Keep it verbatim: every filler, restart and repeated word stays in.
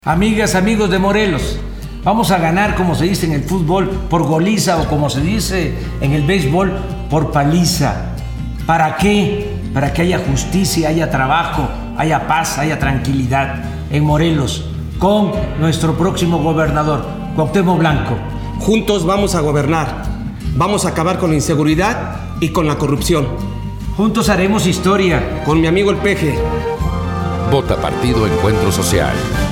Amigas, amigos de Morelos, vamos a ganar, como se dice en el fútbol, por goliza, o como se dice en el béisbol, por paliza. ¿Para qué? Para que haya justicia, haya trabajo, haya paz, haya tranquilidad en Morelos, con nuestro próximo gobernador, Cuauhtémoc Blanco. Juntos vamos a gobernar, vamos a acabar con la inseguridad y con la corrupción. Juntos haremos historia. Con mi amigo el Peje. Vota Partido Encuentro Social.